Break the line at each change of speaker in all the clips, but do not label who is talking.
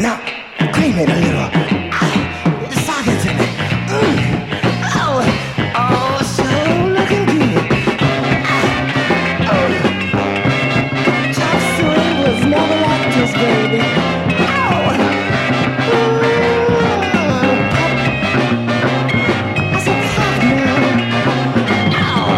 Now, cream it a little. Sock it to me. Oh, oh, so looking good. Chop suey was never like this, baby. Oh, pop. I said pop now. Oh,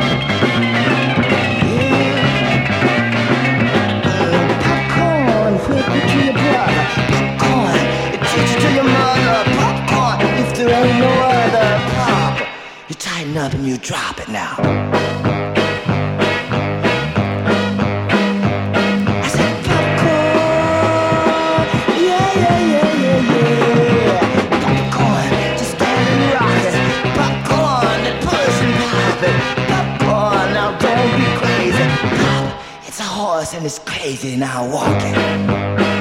yeah. Popcorn, flip it to your brother. Popcorn, teach it to your mother. Popcorn, if there ain't no other. Pop, you tighten up and you drop it now. I said popcorn, yeah, yeah, yeah, yeah, yeah. Popcorn, just stand and rock it. Popcorn, that push and pop it. Popcorn, now don't be crazy. Pop, it's a horse and it's crazy now walking.